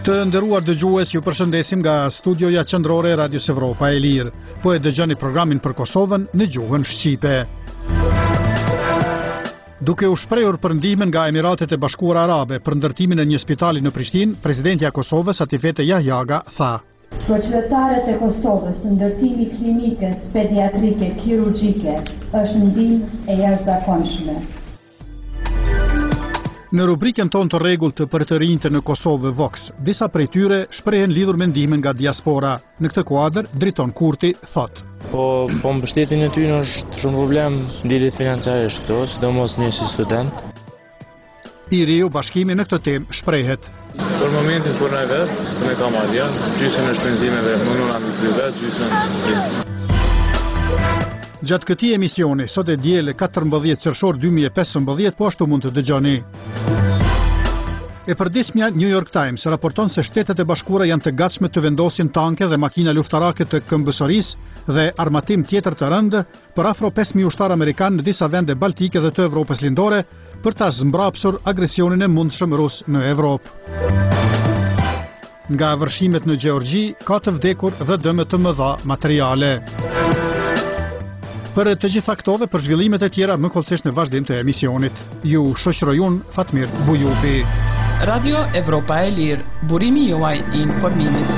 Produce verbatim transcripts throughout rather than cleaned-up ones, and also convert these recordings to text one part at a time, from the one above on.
Të nderuar dëgjues, ju përshëndesim nga studioja qendrore e Radios Evropa e Lirë. Po e dëgjoni programin për Kosovën në gjuhën shqipe. Duke u shprehur për ndihmën nga Emiratet e Bashkuara Arabe për ndërtimin e një spitali në Prishtinë, presidenti i Kosovës Atifete Jahjaga tha: Për qytetarët e Kosovës, ndërtimi klinikës pediatrike kirurgjike është ndihmë e jashtëzakonshme. Në rubrikën tonë të rregullt për të rinjtë në Kosovë Vox, disa prej tyre shprehen lidhur me ndihmën nga diaspora. Në këtë kuadër, Driton Kurti thot: Po, po mbështetjen e tyre është shumë problem lidhjet financiare këto, sidomos një si student. I riu bashkimi në këtë temë shprehet: Për momentin kur na vetë, ne kam alja, gjysën e shpenzimeve mundon na vetë, gjysën. Gjatë këtij emisioni, sot e diel katërmbëdhjetë qershor dy mijë e pesëmbëdhjetë, po ashtu mund të dëgjoni. E përditshmja New York Times raporton se Shtetet e Bashkuara janë të gatshme të vendosin tanke dhe makina luftarake të këmbësorisë dhe armatim tjetër të rëndë për afro pesë mijë ushtar amerikan në disa vende baltike dhe të Evropës lindore për ta zmbrapsur agresionin e mundshëm rus në Evropë. Nga vërshimet në Gjeorgji ka të vdekur dhe dëme të mëdha materiale. Për të gjitha këto dhe për zhvillimet e tjera më kollësisht në vazhdim të emisionit. Ju shoqëroj unë Fatmir Bujubi. Radio Evropa e Lirë, burimi juaj i informimit.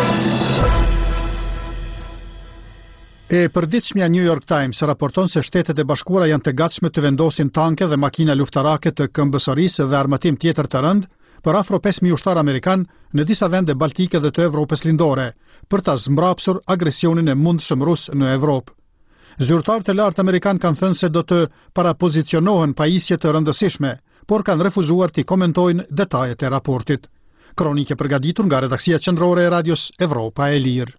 E përditshmja New York Times raporton se Shtetet e Bashkuara janë të gatshme të vendosin tanke dhe makina luftarake të këmbësorisë dhe armatim tjetër të rënd për afro pesë mijë ushtar amerikan në disa vende baltike dhe të Evropës lindore për ta zmbrapsur agresionin e mundshëm rus në Evropë. Zyrtarët e lartë amerikan kanë thënë se do të parapozicionohen pajisje të rëndësishme, por kanë refuzuar të komentojnë detajet e raportit. Kronike përgatitur nga redaksia qendrore e Radios Evropa e Lirë.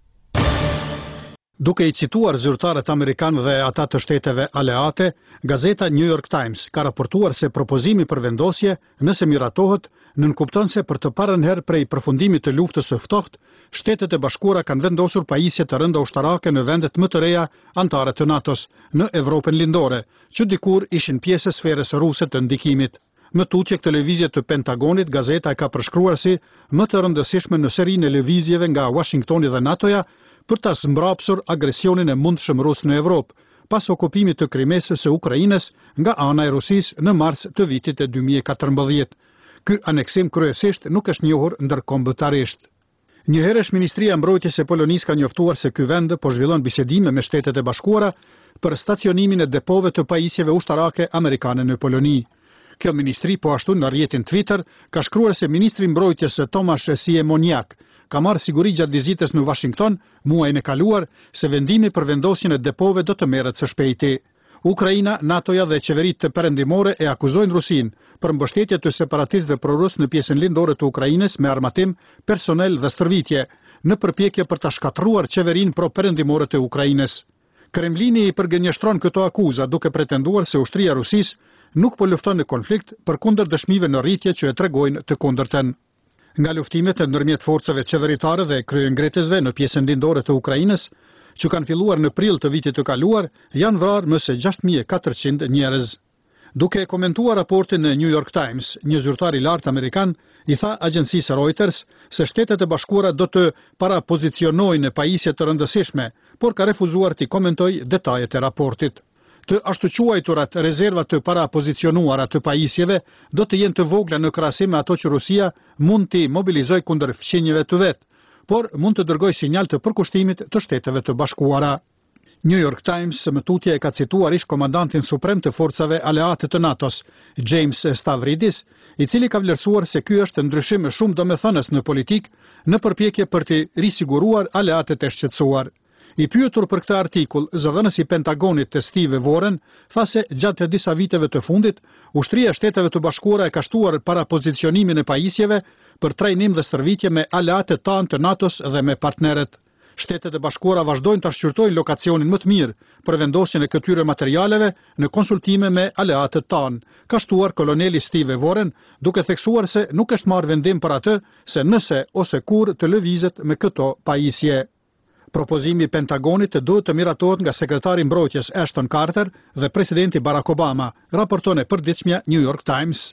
Duke i cituar zyrtarët amerikan dhe ata të shteteve aleate, gazeta New York Times ka raportuar se propozimi për vendosje, nëse miratohet, nënkupton se për të parën herë prej përfundimit të luftës së ftohtë, Shtetet e Bashkuara kanë vendosur pajisje të rënda ushtarake në vendet më të reja anëtare të NATO-s në Evropën lindore, që dikur ishin pjesë e sferës ruse të ndikimit. Më tutje këtë lëvizje të Pentagonit, gazeta e ka përshkruar si më të rëndësishme në serinë e lëvizjeve nga Washingtoni dhe NATO-ja për ta zmbrapsur agresionin e mundshëm rus në Evropë, pas okupimit të Krimesës së Ukrainës nga ana e Rusisë në mars të vitit e dy mijë e katërmbëdhjetë. Ky aneksim kryesisht nuk është njohur ndërkombëtarisht. Njëherësh Ministria e Mbrojtjes e Polonisë ka njoftuar se ky vend po zhvillon bisedime me Shtetet e Bashkuara për stacionimin e depove të pajisjeve ushtarake amerikane në Poloni. Kjo ministri po ashtu në rrjetin Twitter ka shkruar se ministri i Mbrojtjes Tomasz Siemoniak ka marrë siguri gjatë vizitës në Washington muajin e kaluar se vendimi për vendosjen e depove do të merret së shpejti. Ukraina, NATO-ja dhe qeveritë perëndimore e akuzojnë Rusinë për mbështetje të separatistëve prorus në pjesën lindore të Ukrainës me armatim, personel dhe stërvitje, në përpjekje për ta shkatërruar qeverinë pro-perëndimore të Ukrainës. Kremlini i përgënjeshtron këto akuza duke pretenduar se ushtria e Rusisë nuk po lufton në konflikt përkundër dëshmive në rritje që e tregojnë të kundërtën. Nga luftimet ndërmjet forcave qeveritare dhe kryengretësve në pjesën lindore të Ukrainës, që kanë filluar në prill të vitit të kaluar, janë vrarë më se gjashtë mijë e katërqind njerëz. Duke komentuar raportin në New York Times, një zyrtar i lartë amerikan i tha agjencisë Reuters se Shtetet e Bashkuara do të parapozicionojnë pajisje të rëndësishme, por ka refuzuar të komentojë detajet e raportit. Të ashtu quajturat rezerva të parapozicionuara të pajisjeve do të jenë të vogla në krahasim me ato që Rusia mund të mobilizojë kundër fqinjeve të vet, por mund të dërgoj sinjal të përkushtimit të Shteteve të Bashkuara. New York Times më tutje e ka cituar ish komandantin suprem të forcave aleate të NATO-s, James Stavridis, i cili ka vlerësuar se ky është ndryshim shumë domethënës në politik në përpjekje për të risiguruar aleatet e shqetësuar. I pyetur për këtë artikull, zëdhënësi i Pentagonit të Steve Warren tha se gjatë disa viteve të fundit, ushtria e Shteteve të Bashkuara e ka shtuar para pozicionimin e pajisjeve për trajnim dhe stërvitje me aleatet tanë të NATO-s dhe me partnerët. Shtetet e Bashkuara vazhdojnë të shqyrtojnë lokacionin më të mirë për vendosjen e këtyre materialeve në konsultime me aleatet tanë, ka shtuar koloneli Steve Warren, duke theksuar se nuk është marrë vendim për atë se nëse ose kur të lëvizet me këto pajisje. Propozimi i Pentagonit duhet të miratohet nga sekretari i mbrojtjes Ashton Carter dhe presidenti Barack Obama, raporton e përditshmja New York Times.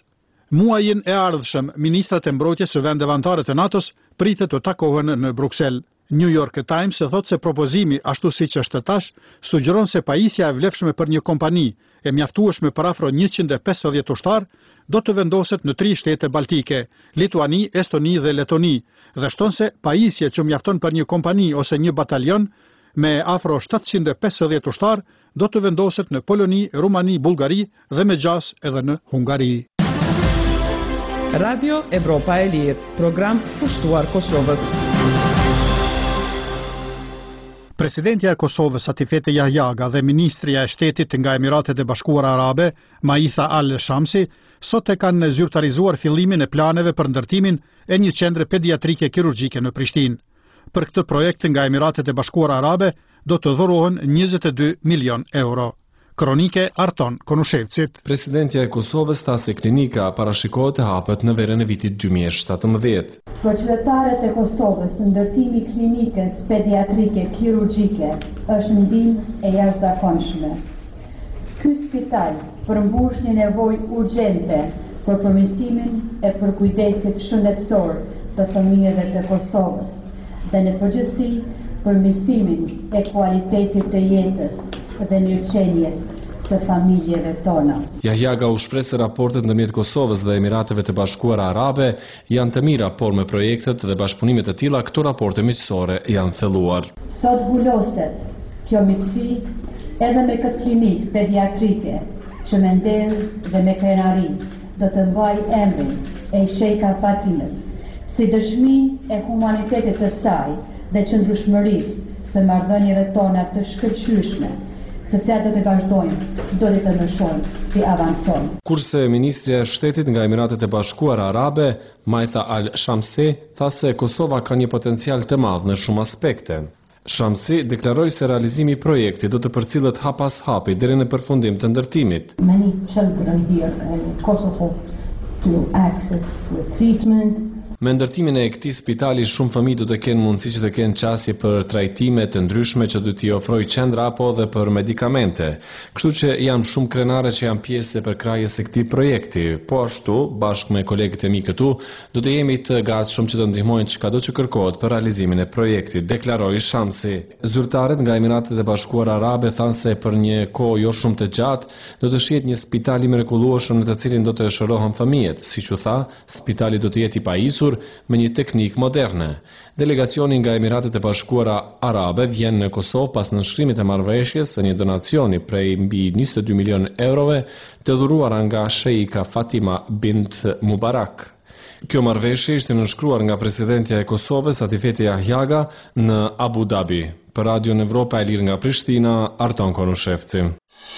Muajin e ardhshëm, ministrat e mbrojtjes së vendeve anëtare të NATO-s pritet të takohen në Bruksel. New York Times thotë se propozimi, ashtu siç është tash, sugjeron se pajisja e vlefshme për një kompani e mjaftueshme për afro njëqind e pesëdhjetë ushtar do të vendoset në tri shtete baltike, Lituani, Estoni dhe Letoni, dhe shton se pajisje që mjafton për një kompani ose një batalion me afro shtatëqind e pesëdhjetë ushtar do të vendoset në Poloni, Rumani, Bullgari dhe me gjas edhe në Hungari. Radio Evropa e Lirë, program pushtuar Kosovës. Presidentja e Kosovës Atifete Jahjaga dhe Ministria e Shtetit nga Emiratet e Bashkuara Arabe, Maitha Al-Shamsi, sot e kanë zyrtarizuar fillimin e planeve për ndërtimin e një qendre pediatrike kirurgjike në Prishtinë. Për këtë projekt nga Emiratet e Bashkuara Arabe do të dhurohen njëzet e dy milion euro. Kronike Arton Konushevcit. Presidentja e Kosovës tha se klinika parashikohet të hapet në verën e vitit dy mijë e shtatëmbëdhjetë. Për qytetarët e Kosovës, ndërtimi klinikës pediatrike kirurgjike është ndihmë e jashtëzakonshme. Ky spital përmbush një nevojë urgjente për përmirësimin e përkujdesit shëndetësor të fëmijëve të Kosovës dhe në përgjithësi përmirësimin e kualitetit të jetës dhe mirëqenies së familjeve tona. Jahjaga u shpreh se raportet ndërmjet Kosovës dhe Emirateve të Bashkuara Arabe janë të mira, por me projektet dhe bashkëpunimet e tilla këto raporte miqësore janë thelluar. Sot vuloset kjo miqësi edhe me këtë klinik pediatrike që me nder dhe me krenari do të mbaj emrin e Sheikha Fatimes si dëshmi e humanitetit të saj dhe qëndrueshmërisë së marrëdhënieve tona të shkëlqyeshme, se cilat do të vazhdojmë, do të ndëshojmë, të avancojmë. Kurse Ministria e Shtetit nga Emiratet e Bashkuara Arabe, Maitha Al-Shamsi, tha se Kosova ka një potencial të madh në shumë aspekte. Shamsi deklaroi se realizimi i projektit do të përcillet hap pas hapi deri në përfundim të ndërtimit. Many children here in Kosovo to access with treatment. Me ndërtimin e këtij spitali shumë fëmijë do të kenë mundësi që të kenë qasje për trajtime të ndryshme që do t'i ofrojë qendra apo edhe për medikamente. Kështu që janë shumë krenare që janë pjesë e përkrahjes së këtij projekti. Po ashtu, bashkë me kolegët e mi këtu, do të jemi të gatshëm që të ndihmojnë çkado që kërkohet për realizimin e projektit, deklaroi Shamsi. Zyrtarët nga Emiratet e Bashkuara Arabe thanë se për një kohë jo shumë të gjatë do të shihet një spital i mrekullueshëm në të cilin do të shërohen fëmijët. Siç u tha, spitali do të jetë i pajisur me një teknik moderne. Delegacioni nga Emiratet e Bashkuara Arabe vjen në Kosovë pas nënshkrimit e marrëveshjes së një donacioni prej mbi njëzet e dy milion eurove të dhuruara nga Sheikha Fatima bint Mubarak. Kjo marrëveshje ishte nënshkruar nga presidentja e Kosovës Atifete Jahjaga në Abu Dhabi. Për Radio Evropa e Lirë nga Prishtina, Arton Konushevci.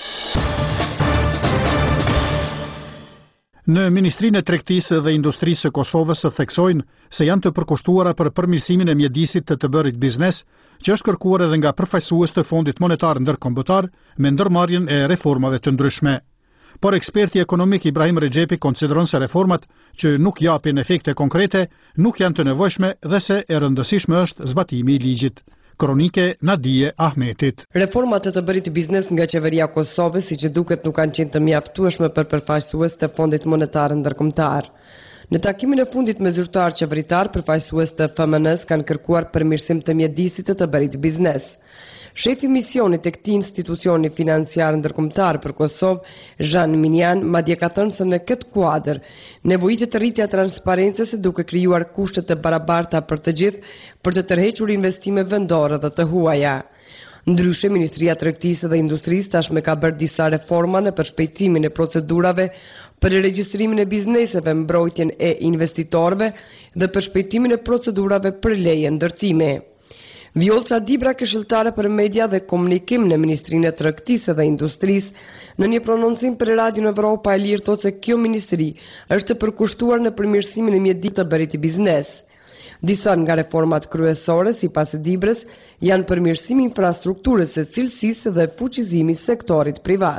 Në Ministrinë e Tregtisë dhe Industrisë së Kosovës të theksojnë se janë të përkushtuara për përmirësimin e mjedisit të të bërit biznes, që është kërkuar edhe nga përfaqësues të Fondit Monetar Ndërkombëtar me ndërmarrjen e reformave të ndryshme. Por eksperti ekonomik Ibrahim Rexhepi konsideron se reformat që nuk japin efekte konkrete nuk janë të nevojshme dhe se e rëndësishme është zbatimi i ligjit. Kronike Nadije Ahmetit. Reformat të të bërit biznes nga qeveria Kosovës, si që duket, nuk kanë qenë të mjaftueshme për përfaqësues të Fondit Monetar Ndërkombëtar. Në takimin e fundit me zyrtar qeveritar, përfaqësues të F M N-s kanë kërkuar përmirësim të mjedisit të të bërit biznes. Shefi misionit e këtij institucioni financiar ndërkombëtar për Kosovë, Jean Minian, madje ka thënë se në këtë kuadër nevojitet rritja e transparencës duke krijuar kushte të barabarta për të gjithë për të tërhequr investime vendore dhe të huaja. Ndryshe, Ministria e Tregtisë dhe Industrisë tashmë ka bërë disa reforma në përshpejtimin e procedurave për regjistrimin e bizneseve, mbrojtjen e investitorëve dhe përshpejtimin e procedurave për leje ndërtimi. Vjolca Dibra, këshilltare për media dhe komunikim në Ministrinë e Tregtisë dhe Industrisë, në një prononcim për Radio Evropa e Lirë thotë se kjo ministri është të përkushtuar në përmirësimin e mjedisit të bërit të biznes. Disa nga reformat kryesore, sipas Dibrës, janë përmirësimi i infrastrukturës së cilësisë dhe fuqizimi i sektorit privat.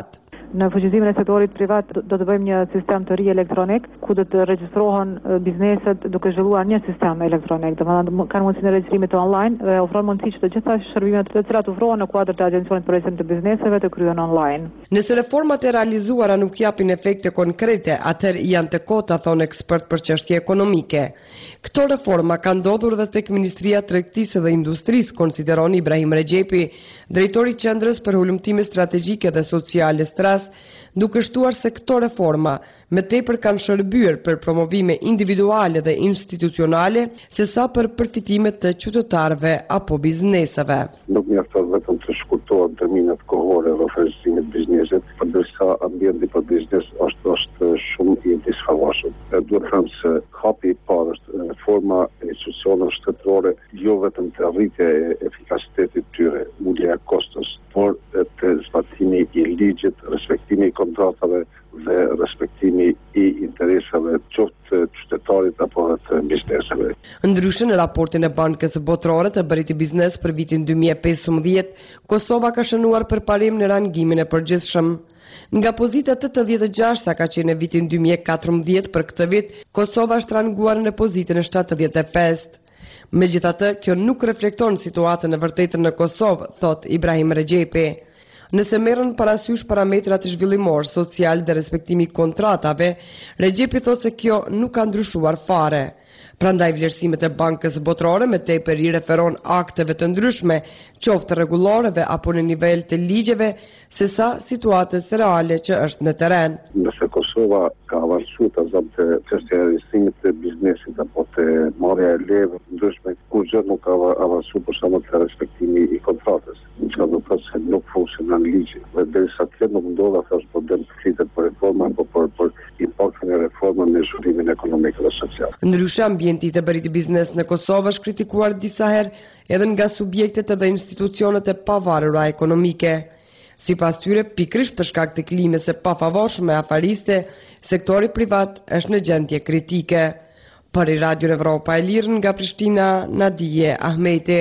Në fuqizimin e sektorit privat do të bëjmë një sistem të ri elektronik ku do të regjistrohen bizneset duke zhvilluar një sistem elektronik. Domethënë kanë mundësinë e regjistrimit online dhe ofron mundësi që të gjitha shërbimet të cilat ofrohen në kuadër të Agjencionit për Registrim të Bizneseve të kryhen online. Nëse reformat e realizuara nuk japin efekte konkrete, atëherë janë të kota, thonë ekspert për çështje ekonomike. Këto reforma kanë ndodhur edhe tek Ministria e Tregtisë dhe Industrisë, konsideron Ibrahim Rexhepi, drejtori i Qendrës për Hulumtime Strategjike dhe Sociale Stras, duke shtuar se këto reforma me tepër kanë shërbyer për promovime individuale dhe institucionale sesa për përfitimet të qytetarëve apo bizneseve. Nuk mjafton vetëm të shkurtohen terminet kohore dhe ofertimit biznesit, përderisa ambienti për biznes është është shumë i disfavorshëm. Duhet të them se hapi i parë është reforma e institucioneve shtetërore, jo vetëm të arritje e efikasitetit tyre, ulja e kostos, por të zbatimi i ligjit, respektimi i kontratave dhe respektimi i interesave qoftë të qytetarit apo të bizneseve. Ndryshe, në raportin e Bankës Botërore të Bërit i Biznes për vitin dy mijë e pesëmbëdhjetë, Kosova ka shënuar përparim në rangimin e përgjithshëm. Nga pozita tetëdhjetë e gjashtë sa ka qenë në vitin dy mijë e katërmbëdhjetë, për këtë vit, Kosova është ranguar në pozitën e shtatëdhjetë e pestë. Megjithatë, kjo nuk reflekton situatën e vërtetën në Kosovë, thot Ibrahim Rexhepi. Nëse merren parasysh parametrat zhvillimor, social dhe respektimi i kontratave, Rexhepi thot se kjo nuk ka ndryshuar fare. Prandaj vlerësimet e Bankës Botërore me tepër i referon akteve të ndryshme, qoftë rregulloreve apo në nivel të ligjeve, sesa situatës reale që është në terren. Nëse Kosova ka avancuar të zamë të çështja e registrimit të biznesit apo të marrja e leve ndryshme, kur gjë nuk ka avancuar për shkak të respektimi i kontratës. Që do të thotë se nuk funksionon ligji. Dhe derisa kjo nuk ndodh, atë është problem të flitet për reforma apo për për impaktin e reformave në zhvillimin ekonomik dhe social. Ndryshe, ambienti i të bërit i biznes në Kosovë është kritikuar disa herë edhe nga subjektet dhe institucionet e pavarura ekonomike. Sipas tyre, pikërisht për shkak të klimës së pafavorshme afariste, sektori privat është në gjendje kritike. Për Radio Evropa e Lirë nga Prishtina, Nadije Ahmeti.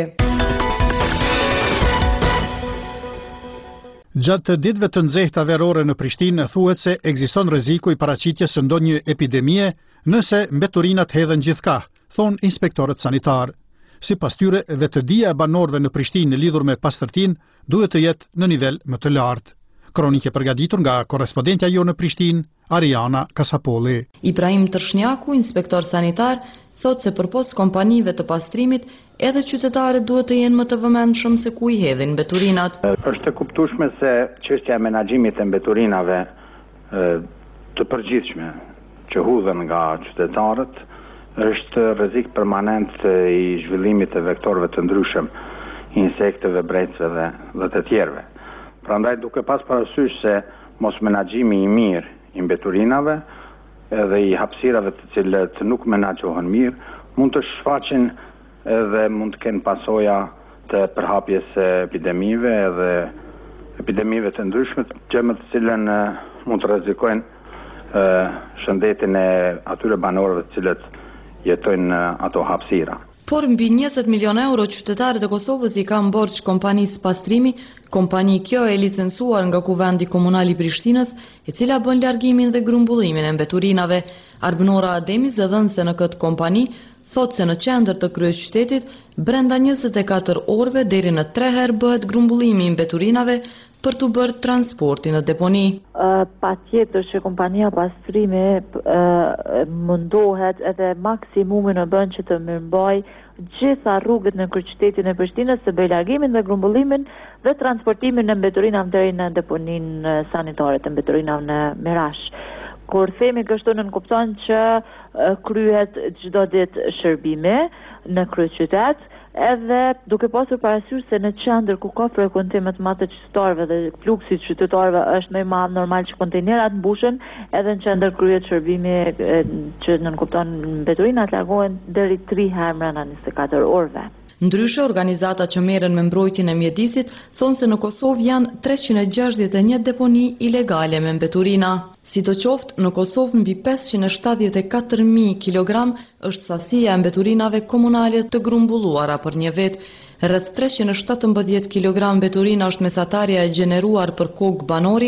Gjatë ditëve të nxehta verore në Prishtinë thuhet se ekziston rreziku i paraqitjes së ndonjë epidemie nëse mbeturinat hedhen gjithkah, thon inspektorët sanitar. Sipas tyre, vetëdia e banorëve në Prishtinë lidhur me pastërtinë duhet të jetë në nivel më të lartë. Kronike përgatitur nga korrespondentja jo në Prishtinë, Ariana Kasapolli. Ibrahim Tërshnjaku, inspektor sanitar, thot se përpos kompanive të pastrimit, edhe qytetarët duhet të jenë më të vëmendshëm se ku i hedhin mbeturinat. Është e kuptueshme se çështja e menaxhimit të mbeturinave të përgjithshme që hudhen nga qytetarët është rrezik permanent i zhvillimit të vektorëve të ndryshëm, insekteve, brecëve dhe, dhe të tjerëve. Prandaj duke pas parasysh se mos menaxhimi i mirë i mbeturinave edhe i hapësirave të cilët nuk menaxhohen mirë, mund të shfaqin edhe mund të kenë pasoja të përhapjes së epidemive edhe epidemive të ndryshme, që me të cilën mund të rrezikojnë shëndetin e atyre banorëve të cilët jetojnë ato hapësira. Por mbi njëzet milion euro qytetarët e Kosovës i kanë borxh kompanisë pastrimi, kompani kjo e licencuar nga Kuvendi Komunal i Prishtinës, e cila bën largimin dhe grumbullimin e mbeturinave. Arbënora Ademi, zëdhënëse në këtë kompani, thot se në qendër të kryeqytetit, brenda njëzet e katër orëve deri në tre herë bëhet grumbullimi i mbeturinave për të bërë transportin në deponi. Uh, pa tjetër që kompania pastrimi uh, mundohet edhe maksimumin në bën që të mirëmbaj gjitha rrugët në kryeqytetin e Prishtinës të bëjë largimin dhe grumbullimin dhe transportimin në mbeturinave deri në deponin sanitare të mbeturinave në Mirash. Kur themi kështu nënkupton që uh, kryhet çdo ditë shërbime në kryeqytet, edhe duke pasur parasysh se në qendër ku ka frekuentim më të madh të qytetarëve dhe fluksi i qytetarëve është më i madh, normal që kontejnerat mbushen, edhe në qendër kryhet shërbimi që nënkupton mbeturinat largohen deri tre herë brenda njëzet e katër orëve. Ndryshe, organizata që merren me mbrojtjen e mjedisit thonë se në Kosovë janë treqind e gjashtëdhjetë e një deponi ilegale me mbeturina. Sidoqoftë, në Kosovë mbi pesëqind e shtatëdhjetë e katër mijë kilogram është sasia e mbeturinave komunale të grumbulluara për një vit. Rreth treqind e shtatëmbëdhjetë kilogram mbeturina është mesatarja e gjeneruar për kokë banori,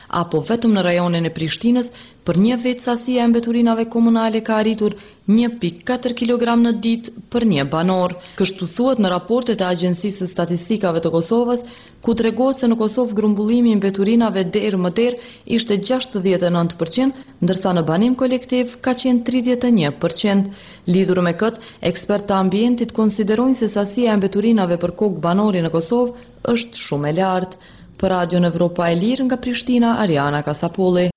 apo vetëm në rajonin e Prishtinës, për një vit sasia e mbeturinave komunale ka arritur një pikë katër kilogram në ditë për një banor. Kështu thuhet në raportet e Agjencisë së Statistikave të Kosovës, ku tregohet se në Kosovë grumbullimi i mbeturinave deri më der ishte gjashtëdhjetë e nëntë përqind, ndërsa në banim kolektiv ka qenë tridhjetë e një përqind. Lidhur me këtë, ekspertë të ambientit konsiderojnë se sasia e mbeturinave për kokë banori në Kosovë është shumë e lartë. Për Radion Evropa e Lirë nga Prishtina, Ariana Kasapolli.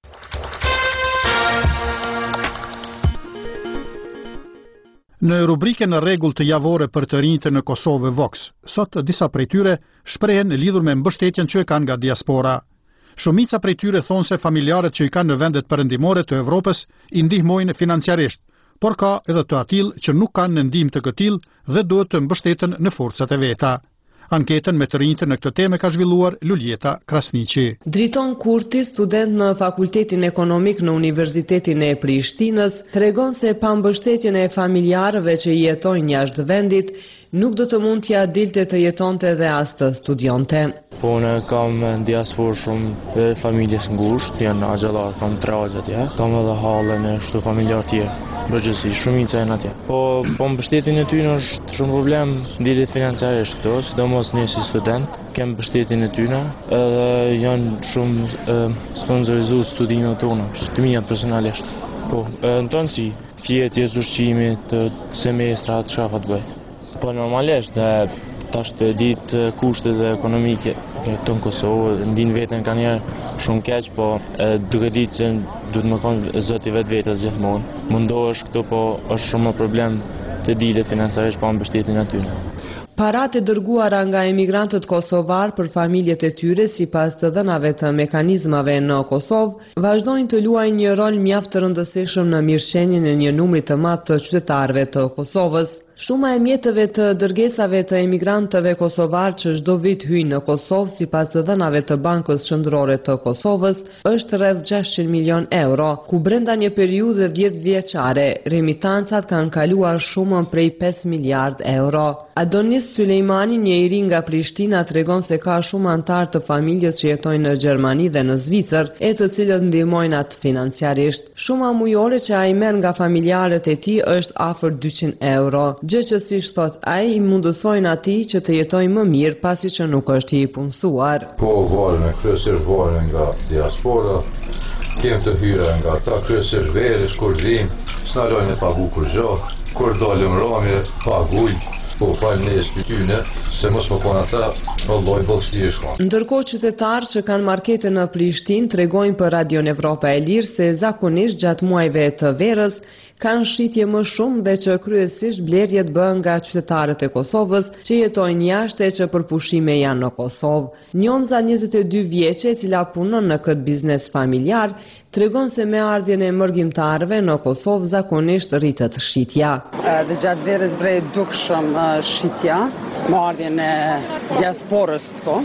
Në rubrikën në rregull të javore për të rinjtë në Kosovë Vox, sot disa prej tyre shprehen lidhur me mbështetjen që e kanë nga diaspora. Shumica prej tyre thonë se familjarët që i kanë në vendet perëndimore të Evropës i ndihmojnë financiarisht, por ka edhe të atill që nuk kanë në ndihmë të këtill dhe duhet të mbështeten në forcat e veta. Anketën me të rinjtë në këtë temë ka zhvilluar Luljeta Krasniqi. Driton Kurti, student në Fakultetin Ekonomik në Universitetin e Prishtinës, tregon se pa mbështetjen e familjarëve që jetojnë jashtë vendit, nuk do të mund t'ja dilte të jetonte dhe as të studionte. Po unë kam në diasporë shumë dhe familjes ngusht, janë agjellar, kam tre agje atje, kam edhe halën e shtu familjar tjerë, bërgjësi, shumica e në atje. Po, po mbështetin e tyne është shumë problem, ndilit financiarisht këto, sidomos një si student, kem mbështetin e tyne, edhe janë shumë e, sponsorizu studimet tona, të mija personalisht. Po, e, në tonë si, fjetjes, ushqimit, semestrat, shka ka të bëj. Po normalisht, tash të ditë kushtet ekonomike këtu në Kosovë, ndin veten ka njerë shumë keq, po e, duke ditë që duhet më konë zoti vetë vetës gjithmonë. Mundohesh këtu, po është shumë më problem të dilet financiarisht pa mbështetjen e tyre. Paratë e dërguara nga emigrantët kosovar për familjet e tyre sipas të dhënave të mekanizmave në Kosovë, vazhdojnë të luajnë një rol mjaft të rëndësishëm në mirëqenien e një numri të madh të qytetarëve të Kosovës. Shuma e mjetëve të dërgesave të emigrantëve kosovar që çdo vit hyjnë në Kosovë sipas të dhënave të Bankës Qendrore të Kosovës është rreth gjashtëqind milion euro, ku brenda një periudhe dhjetë vjeçare remitancat kanë kaluar shumën prej pesë miliard euro. Adonis Sulejmani, një i ri nga Prishtina, tregon se ka shumë antar të familjes që jetojnë në Gjermani dhe në Zvicër, e të cilët ndihmojnë atë financiarisht. Shuma mujore që ai merr nga familjarët e tij është afër dyqind euro. Gjë që si thot ai i mundësojnë atij që të jetojë më mirë pasi që nuk është i punësuar. Po varen, kryesisht varen nga diaspora, kem të hyra nga ta, kryesisht verës, kur vim, s'na lojnë e pagu kur gjo, kur dalim ramje, paguj, po falë në shpityne, se mos më konë ata, vëlloj bëllështirë. Ndërkohë qytetarë që kanë markete në Prishtinë tregojnë për Radion Evropa e Lirë se zakonisht gjatë muajve të verës kanë shitje më shumë dhe që kryesisht blerjet bëhen nga qytetarët e Kosovës që jetojnë jashtë e që për pushime janë në Kosovë. Njomza njëzet e dy vjeçe, e cila punon në këtë biznes familjar, tregon se me ardhjen e mërgjimtarëve në Kosovë zakonisht rritet shitja. Dhe gjatë verës vrej dukshëm shitja, me ardhjen e diasporës këto.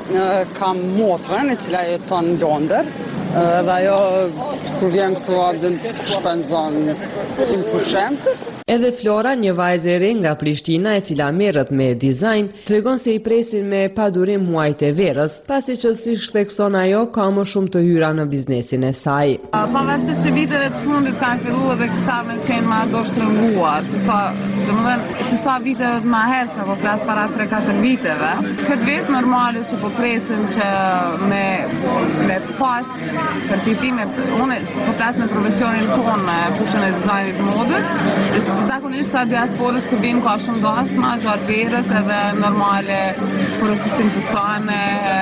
Kam motrën e cila jeton në Londër, dhe ajo kur vjen këtu abdën shpenzon si më pushem. Edhe Flora, një vajzë e re nga Prishtina e cila merret me dizajn, tregon se i presin me padurim muajt e verës, pasi që si thekson ajo ka më shumë të hyra në biznesin e saj. Pavarësisht se viteve të fundit kanë filluar dhe këta me qenë ma do shtrënguar, se sa, domethënë, se sa viteve të mëhershme, po flas para tre katër viteve. Këtë vit normale që po presin që me me pas certifikime, unë po flas në profesionin tonë, me fushën e dizajnit modës. Zakonisht sa diasporës kur vinë ka shumë dasma gjatë verës edhe normale procesim të stane.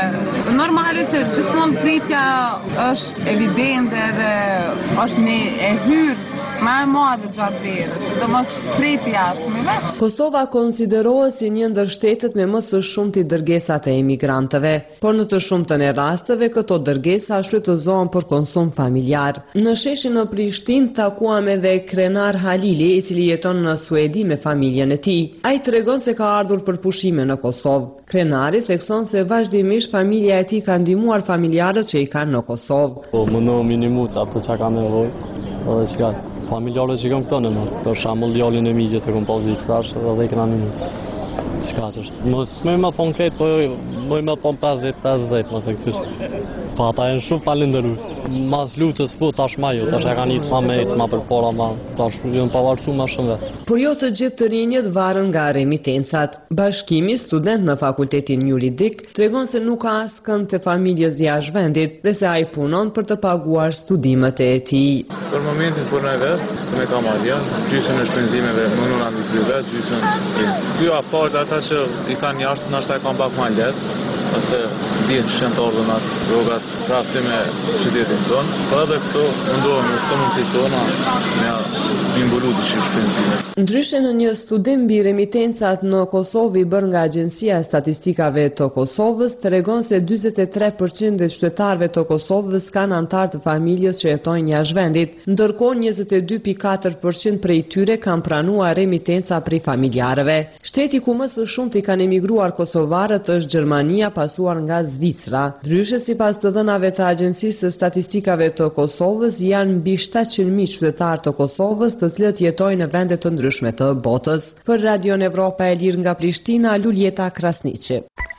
Normale që gjithmonë pritja është evidente dhe është një e hyrë më e madhe gjatë verës, sidomos priti jashtëmive. Kosova konsiderohet si një ndër shtetet me më së shumti dërgesat e emigrantëve, por në të shumtën e rasteve këto dërgesa shfrytëzohen për konsum familjar. Në sheshin në Prishtinë takuam edhe Krenar Halili, i cili jeton në Suedi me familjen e tij. Ai tregon se ka ardhur për pushime në Kosovë. Krenari thekson se vazhdimisht familja e tij ka ndihmuar familjarët që i kanë në Kosovë. Po mundohem minimut apo çka kam nevojë, edhe çka familjarët që kam këto në më, për shembull djalin e mi që të kom pas i thash edhe dhe këna minut. Qka që është? Më më thonë kretë, po më më thonë pesëdhjetë pesëdhjetë, më se kështë. Po ata e në shumë falenderus. Mas lutës po tash ma ju, tash e ka njësë ma me ecë ma për para ma, tash ju në pavarësu ma shumë vetë. Por jo të gjithë të rinjët varën nga remitencat. Bashkimi, student në fakultetin juridik, tregon se nuk ka asë kënd të familjes jashtë vendit dhe se a i punon për të paguar studimet e tij. Për momentin për në vetë, për me kam alja, gjysën e shpenzimeve më nëna në kry vetë, gjysën ty apart ata që i kanë jashtë, nështë e kam pak ma letë, ose dinë shëntorë dhe natë rogat krasi me qytetin tonë, për edhe këto mundohëm në këto mundësi tona me imbulu të shumë shpenzime. Ndryshe në një studim mbi remitencat në Kosovë i bërë nga Agjencia e Statistikave të Kosovës, tregon se njëzet e tre përqind e qytetarëve të Kosovës kanë antar të familjes që jetojnë jashtë vendit, ndërkohë njëzet e dy pikë katër përqind prej tyre kanë pranuar remitenca prej familjarëve. Shteti ku më së shumti kanë emigruar kosovarët është Gjermania, pasuar nga Zvicra. Ndryshe sipas të dhënave të Agjencisë së Statistikave të Kosovës, janë mbi shtatëqind mijë qytetarë të Kosovës, të cilët jetojnë në vende të ndryshme të botës. Për Radion Evropa e Lirë nga Prishtina, Luljeta Krasniqi.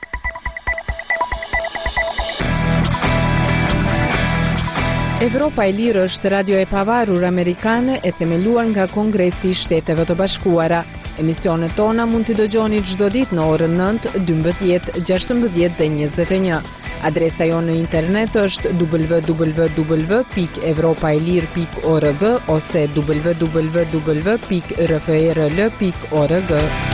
Evropa e Lirë është radio e pavarur amerikane e themeluar nga Kongresi i Shteteve të Bashkuara. Emisionet tona mund t'i dëgjoni çdo ditë në orën nëntë, dymbëdhjetë, gjashtëmbëdhjetë dhe njëzet e një. Adresa jonë në internet është w w w pikë evropaelir pikë org ose w w w pikë r f r l pikë org.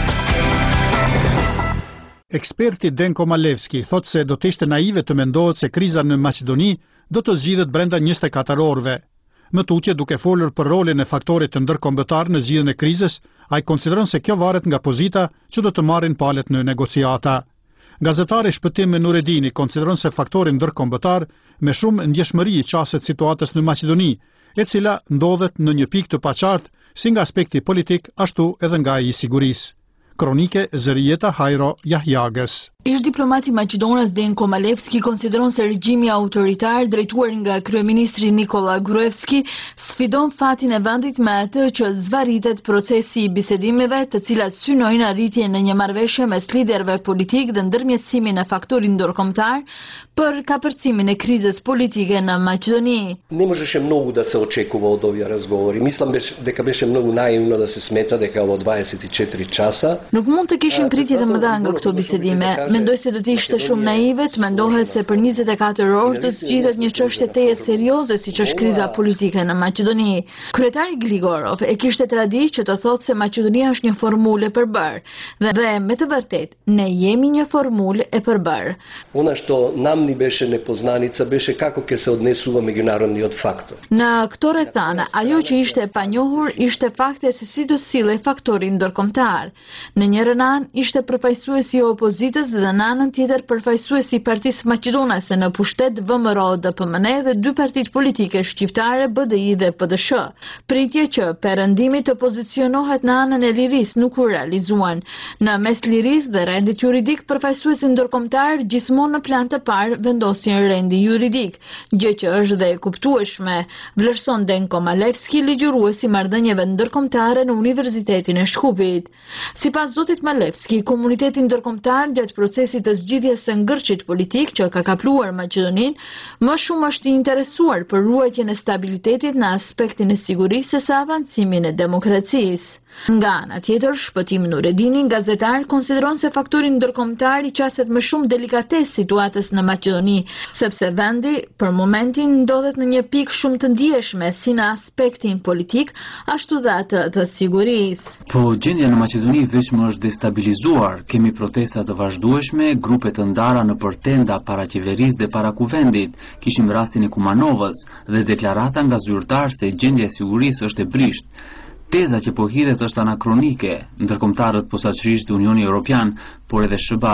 Eksperti Denko Malevski thot se do të ishte naive të mendohet se kriza në Maqedoni do të zgjidhet brenda njëzet e katër orëve. Më tutje duke folur për rolin e faktorit të ndërkombëtar në zgjidhjen e krizës, ai konsideron se kjo varet nga pozita që do të marrin palët në negociata. Gazetari Shpëtim Nuredini konsideron se faktori ndërkombëtar me shumë ndjeshmëri i qaset situatës në Maqedoni, e cila ndodhet në një pikë të paqartë si nga aspekti politik ashtu edhe nga i sigurisë. Kronike Zërijeta Hajro Jahjagës. Ish diplomati Maqedonas Denko Malevski konsideron se regjimi autoritar drejtuar nga kryeministri Nikola Gruevski sfidon fatin e vendit me atë që zvaritet procesi i bisedimeve, të cilat synojnë arritjen në një marrëveshje mes liderëve politik dhe ndërmjetësimin e faktorit ndërkombëtar për kapërcimin e krizës politike në Maqedoni. Ne možеше mnogo да се очекува од овие разговори. Мислам дека беше многу наивно да се смета дека во дваесет и четири часа. Nuk mund të kishim pritje të mëdha nga këto bisedime. Mendoj se do të ishte shumë naive të mendohet se për njëzet e katër orë do të zgjidhet një çështje teje serioze siç është kriza politike në Maqedoni. Kryetari Gligorov e kishte traditë që të thotë se Maqedonia është një formulë e përbërë dhe, dhe me të vërtetë ne jemi një formulë e përbërë. Она што нам ни беше непознаница беше како ќе се однесува меѓународниот фактор. Në këto rrethana, ajo që ishte e panjohur ishte fakti se si do sillej faktori ndërkombëtar. Në njërin anë ishte përfaqësuesi i opozitës dhe në anën tjetër përfaqësuesi i Partisë Maqedonase në pushtet V M R O D P M N dhe dy partitë politike shqiptare B D I dhe P D S H. Pritje që perëndimi të pozicionohet në anën e lirisë nuk u realizuan. Në mes lirisë dhe rendit juridik, përfaqësuesi ndërkombëtar gjithmonë në plan të parë vendosin rendi juridik, gjë që është dhe e kuptueshme, vlerëson Denko Malevski, ligjëruesi marrëdhënieve ndërkombëtare në Universitetin e Shkupit. Sipas zotit Malevski, komuniteti ndërkombëtar gjatë procesit të zgjidhjes së ngërçit politik që ka kapluar Maqedoninë, më shumë është i interesuar për ruajtjen e stabilitetit në aspektin e sigurisë se sa avancimin e demokracisë. Nga ana tjetër, Shpëtim Nuredini, gazetar, konsideron se faktori ndërkombëtar i qaset më shumë delikatesë situatës në Maqedoni, sepse vendi për momentin ndodhet në një pikë shumë të ndjeshme si në aspektin politik, ashtu dhe atë të sigurisë. Po gjendja në Maqedoni vetëm është destabilizuar, kemi protesta të vazhdueshme, grupe të ndara në përtenda para qeverisë dhe para kuvendit, kishim rastin e Kumanovës dhe deklarata nga zyrtar se gjendja e sigurisë është e brisht. Teza që po hidhet është anakronike, ndërkombëtarët posaçërisht Unioni Evropian, por edhe S B A-t,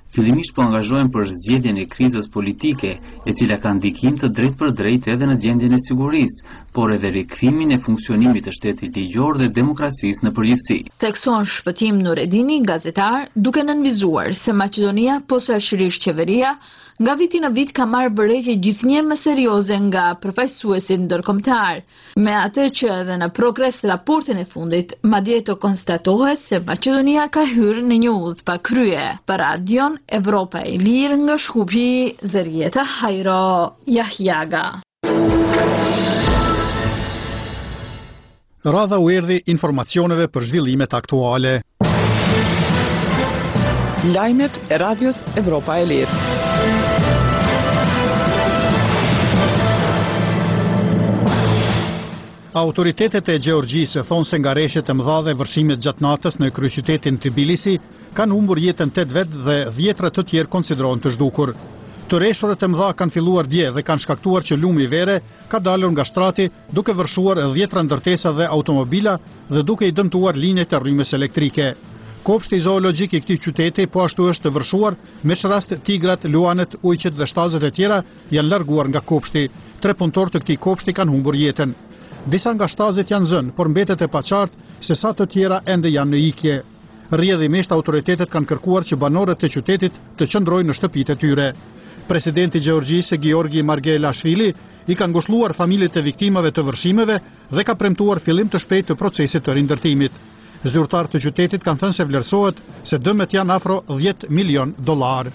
fillimisht po angazhohen për zgjedhjen e krizës politike, e cila ka ndikim të drejtë për drejtë edhe në gjendjen e sigurisë, por edhe rikthimin e funksionimit të shtetit ligjor dhe demokracisë në përgjithësi. Thekson Shpëtim Nuredini, gazetar, duke nënvizuar se Maqedonia, posaçërisht qeveria, nga viti në vit ka marrë vërejtje gjithnjë më serioze nga përfaqësuesit ndërkombëtar, me atë që edhe në progres raportin e fundit, madje të konstatohet se Maqedonia ka hyrë në një udhë pa krye. Për Radion Evropa e Lirë nga Shkupi, Zerieta Hajro Jahjaga. Radha u erdhi informacioneve për zhvillimet aktuale. Lajmet e Radios Evropa e Lirë. Autoritetet e Gjeorgjisë thonë se ngareshjet e mëdha dhe vërshimet gjatë natës në kryeqytetin Tbilisi kanë humbur jetën tetë vetë dhe dhjetra të tjerë konsiderohen të zhdukur. Të reshurët e mëdha kanë filluar dje dhe kanë shkaktuar që lumi i vere ka dalur nga shtrati duke vërshuar dhjetra ndërtesa dhe automobila dhe duke i dëmtuar linjet e rrymës elektrike. Kopshti zoologjik i këtij qyteti po ashtu është të vërshuar, me çrast tigrat, luanet, ujqet dhe shtazet e tjera janë larguar nga kopshti. Tre punëtorë të këtij kopshti kanë humbur jetën. Disa nga shtazet janë zënë, por mbetet e paqartë se sa të tjera ende janë në ikje. Rrjedhimisht autoritetet kanë kërkuar që banorët e qytetit të qëndrojnë në shtëpitë e tyre. Presidenti i Gjeorgjisë, Giorgi Margelashvili, i ka ngushëlluar familjet e viktimave të vërshimeve dhe ka premtuar fillim të shpejtë të procesit të rindërtimit. Zyrtarët të qytetit kanë thënë se vlerësohet se dëmet janë afro dhjetë milion dollar.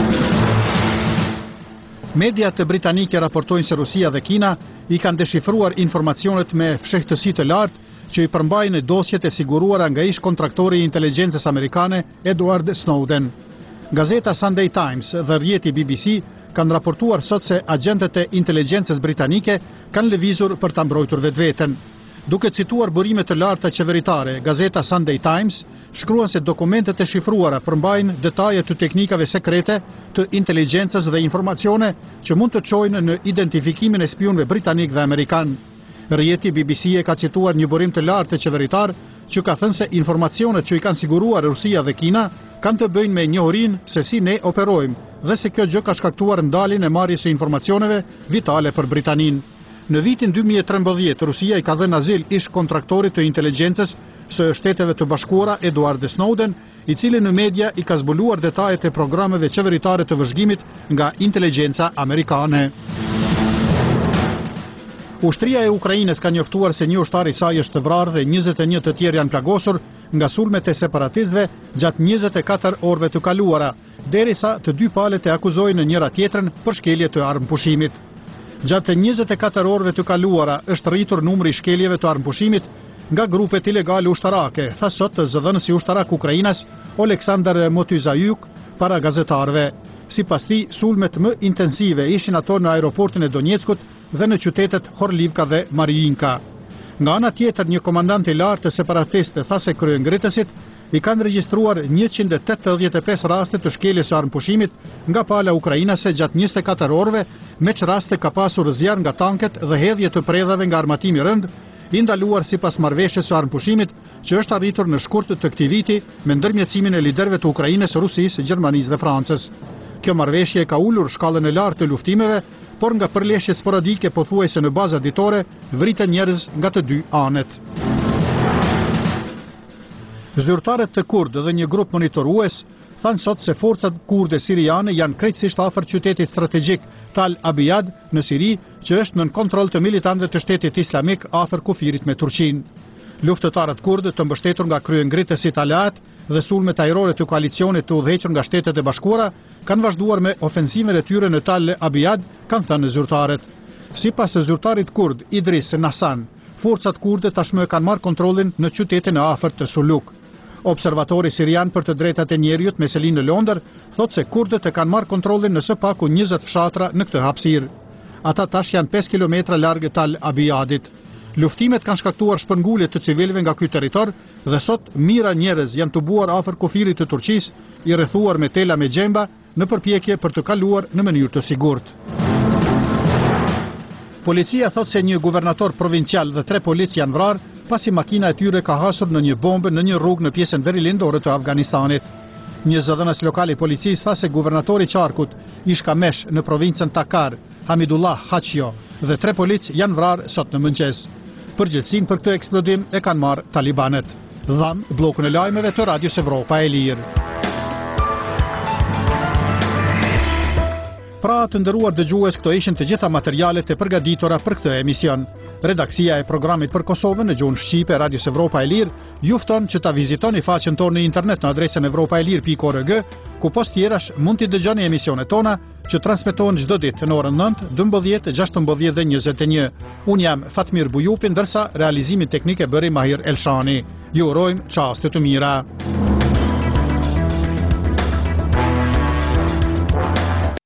Mediat britanike raportojnë se Rusia dhe Kina i kanë deshifruar informacionet me fshehtësi të lartë që i përmbajnë dosjet e siguruara nga ish kontraktori i inteligjencës amerikane Edward Snowden. Gazeta Sunday Times dhe rrjeti B B C kanë raportuar sot se agentët e inteligjencës britanike kanë lëvizur për ta mbrojtur vetveten. Duke cituar burime të larta qeveritare, gazeta Sunday Times shkruan se dokumentet e shifruara përmbajnë detaje të teknikave sekrete të inteligjencës dhe informacione që mund të çojnë në identifikimin e spionëve britanik dhe amerikan. Rrjeti B B C e ka cituar një burim të lartë të qeveritar që ka thënë se informacionet që i kanë siguruar Rusia dhe Kina kanë të bëjnë me njohurinë se si ne operojmë dhe se kjo gjë ka shkaktuar ndaljen e marrjes së informacioneve vitale për Britaninë. Në vitin dy mijë e trembëdhjetë, Rusia i ka dhënë azil ish kontraktorit të inteligjencës së Shteteve të Bashkuara Edward Snowden, i cili në media i ka zbuluar detajet e programeve qeveritare të vëzhgimit nga inteligjenca amerikane. Ushtria e Ukrainës ka njoftuar se një ushtar i saj është vrarë dhe njëzet e një të tjerë janë plagosur nga sulmet e separatistëve gjatë njëzet e katër orëve të kaluara, derisa të dy palët e akuzojnë njëra tjetrën për shkelje të armëpushimit. Gjatë njëzet e katër orëve të kaluara është rritur numri i shkeljeve të armëpushimit nga grupet ilegale ushtarake, tha sot zëdhënësi ushtarak Ukrainas Oleksandr Motyzajuk para gazetarëve. Sipas tij, sulmet më intensive ishin ato në aeroportin e Donjeckut dhe në qytetet Horlivka dhe Mariinka. Nga ana tjetër, një komandant i lartë të separatistë tha se kryengritësit i kanë regjistruar njëqind e tetëdhjetë e pesë raste të shkeljes së armëpushimit nga pala ukrainase gjatë njëzet e katër orëve, me që raste ka pasur zjarr nga tanket dhe hedhje të predhave nga armatimi rënd, i ndaluar sipas marrëveshjes së armëpushimit që është arritur në shkurt të këtij viti me ndërmjetësimin e liderëve të Ukrainës, Rusisë, Gjermanisë dhe Francës. Kjo marrëveshje ka ulur shkallën e lartë të luftimeve, por nga përleshjet sporadike pothuajse në baza ditore vriten njerëz nga të dy anet. Zyrtarët të kurdë dhe një grup monitorues thanë sot se forcat kurde siriane janë krejtësisht afër qytetit strategjik Tal Abyad në Siri, që është nën kontroll të militantëve të shtetit islamik afër kufirit me Turqinë. Luftëtarët kurdë të mbështetur nga kryengritësit aleat dhe sulmet ajrore të koalicionit të udhëhequr nga Shtetet e Bashkuara kanë vazhduar me ofensiven e tyre në Tal Abyad, kanë thënë zyrtarët. Sipas zyrtarit kurd Idris Nasan, forcat kurde tashmë kanë marrë kontrollin në qytetin e afërt të Suluk. Observatori sirian për të drejtat e njerëzit me selinë në Londër thotë se kurdët e kanë marrë kontrollin në së paku njëzet fshatra në këtë hapësirë. Ata tash janë pesë kilometra larg Tal Abyadit. Luftimet kanë shkaktuar shpërngulje të civilëve nga ky territor dhe sot mijëra njerëz janë tubuar afër kufirit të Turqisë, i rrethuar me tela me gjemba në përpjekje për të kaluar në mënyrë të sigurt. Policia thot se një guvernator provincial dhe tre polic janë vrarë pasi makina e tyre ka hasur në një bombë në një rrugë në pjesën verilindore të Afganistanit. Një zëdhënës lokal i policisë tha se guvernatori i Qarkut, Ishka Mesh në provincën Takar, Hamidullah Haqjo dhe tre polic janë vrarë sot në mëngjes. Përgjegjësinë për këtë eksplodim e kanë marrë talibanet. Dham bllokun e lajmeve të Radios Evropa e Lirë. Pra të nderuar dëgjues, këto ishin të gjitha materialet e përgatitura për këtë emision. Redaksia e programit për Kosovën në gjuhën shqipe Radios Evropa e Lirë ju fton që ta vizitoni faqen tonë në internet në adresën evropaelir pikë org, ku post tjerash mund t'i dëgjoni emisionet tona që transmetohen çdo ditë në orën nëntë, dymbëdhjetë, gjashtëmbëdhjetë dhe njëzet e një. Unë jam Fatmir Bujupi, ndërsa realizimin teknik e bëri Mahir Elshani. Ju urojmë çaste të mira.